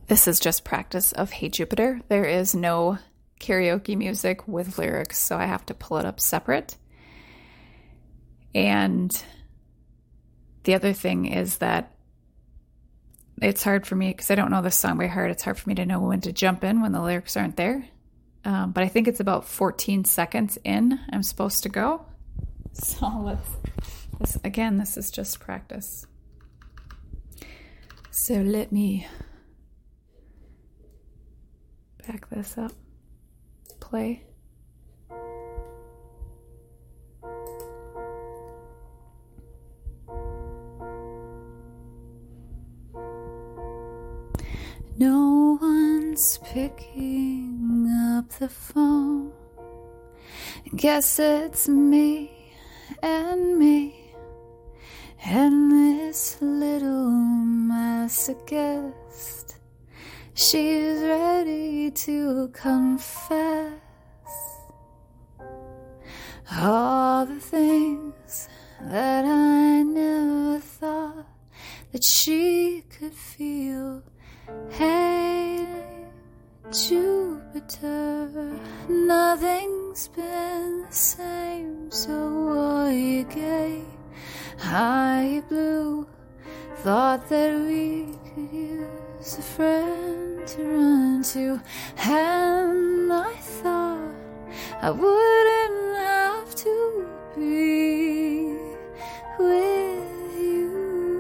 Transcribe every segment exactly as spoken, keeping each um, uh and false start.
This is just practice of Hey Jupiter. There is no karaoke music with lyrics, so I have to pull it up separate. And the other thing is that it's hard for me, because I don't know this song by heart, it's hard for me to know when to jump in when the lyrics aren't there. Um, but I think it's about fourteen seconds in I'm supposed to go. So let's, this, again, this is just practice. So let me back this up. Play. No one's picking up the phone. Guess it's me and me and this little masochist. She's ready to confess all the things that I never thought that she could feel. Hey, Jupiter, nothing's been the same, so are you gay? Are you blue? Thought that we could use a friend to run to, and I thought I wouldn't have to be with you.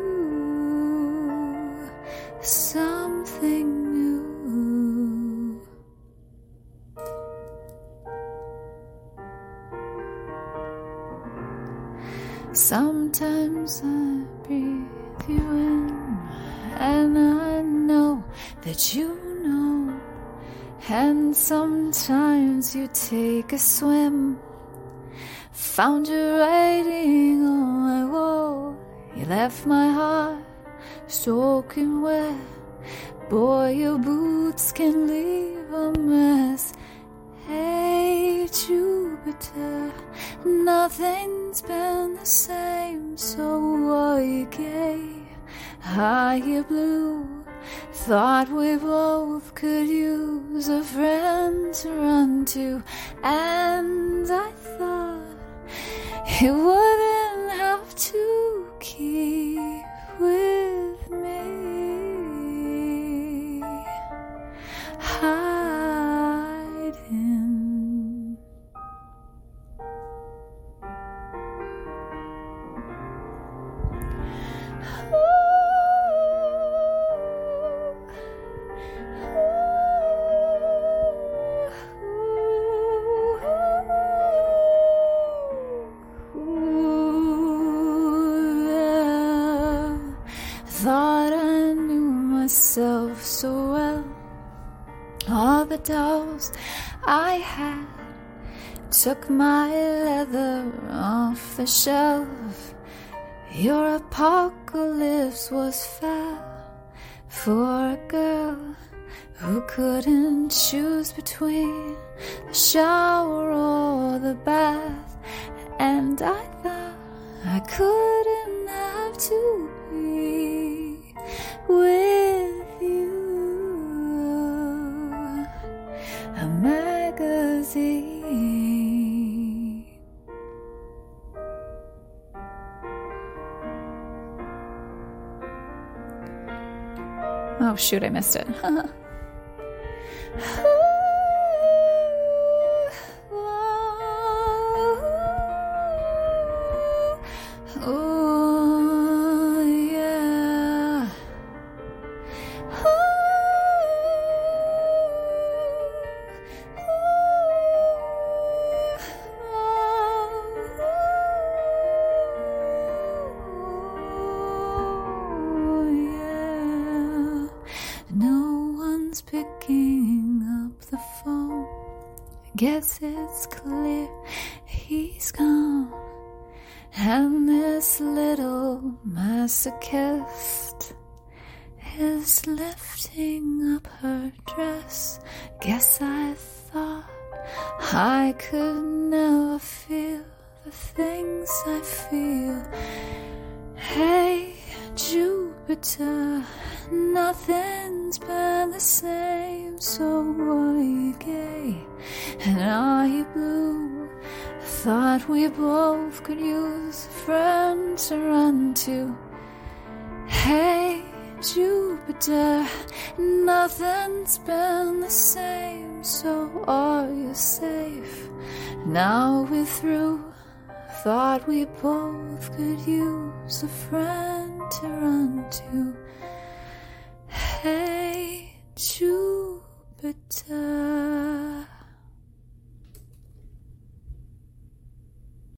Something new. Sometimes I breathe you in, and I know that you know. And sometimes you take a swim. Found you writing on my wall. You left my heart soaking wet. Boy, your boots can leave a mess. Hey, Jupiter, nothing's been the same, so are you gay? Are you blue? Thought we both could use a friend to run to, and I thought it wouldn't have to keep with me. Hiding. Thought I knew myself so well. All the dolls I had took my leather off the shelf. Your apocalypse was fair for a girl who couldn't choose between the shower or the bath. And I thought I couldn't have to be with you. A magazine. Oh shoot, I missed it. Oh yeah. Picking up the phone. Guess it's clear he's gone. And this little masochist is lifting up her dress. Guess I thought I could never feel the things I feel. Hey, Jupiter, Jupiter, nothing's been the same. So are you gay and are you blue? I thought we both could use a friend to run to. Hey Jupiter, nothing's been the same. So are you safe? Now we're through. Thought we both could use a friend to run to.